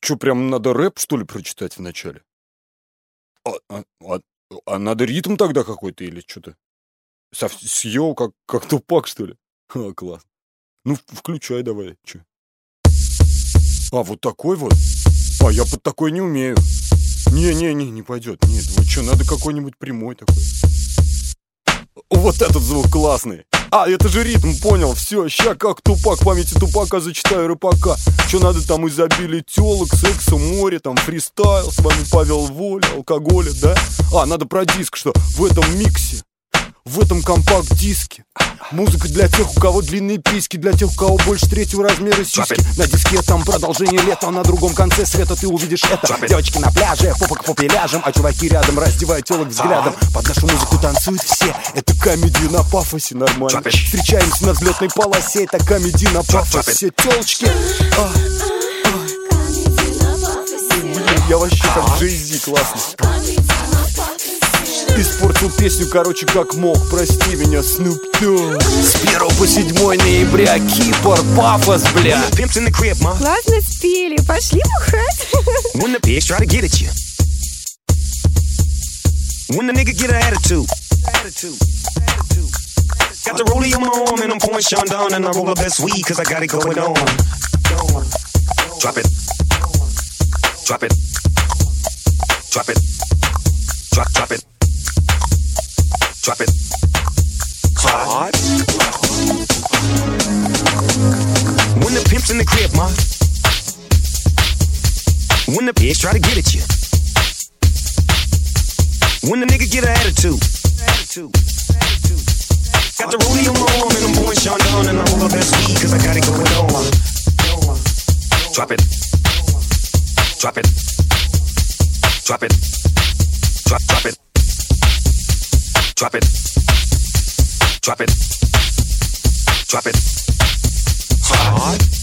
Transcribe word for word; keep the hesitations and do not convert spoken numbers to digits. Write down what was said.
что, прям надо рэп, что ли, прочитать вначале? А, а, а, а надо ритм тогда какой-то или что-то? Со, с йоу, как, как Тупак, что ли? А, класс. Ну, включай давай, что. А, вот такой вот? А, я под такой не умею. Не-не-не, не пойдет. Нет, вот что, надо какой-нибудь прямой такой. Вот этот звук классный. А, это же ритм, понял, все, ща как Тупак, памяти Тупака зачитаю рэпака. Что надо там изобилие тёлок, секса, море, там фристайл. С вами Павел Воля, алкоголя, да? А, надо про диск, что в этом миксе, в этом компакт-диске музыка для тех, у кого длинные письки, для тех, у кого больше третьего размера сиськи. На диске там продолжение лета, на другом конце света ты увидишь это. Девочки на пляже, попа к попе ляжем, а чуваки рядом раздевают телок взглядом. Под нашу музыку танцуют все, это комедия на пафосе, нормально. Встречаемся на взлетной полосе, это комедия на пафосе. Все телочки, а, а. Блин, я вообще как Джей-Зи, классно. Испортил песню, короче, как мог. Прости меня, Snoop Dogg. С первого по седьмое ноября Кипр, пафос, бля. Классно спели, пошли бухать. When the pigs try to get at you, when the nigga get an attitude, got the rollie on my arm and I'm pouring Sean down and I roll the best weed cause I got it going on. Drop it, drop it, drop it, drop, drop it. Drop it hard. When the pimp's in the crib, ma. When the pigs try to get at you. When the nigga get an attitude. Got the rollie on my arm and I'm pouring Sean down and I roll the best weed cause I got it going on. Drop it. Drop it. Drop it. Drop, drop it. Drop it, drop it, drop it, hard.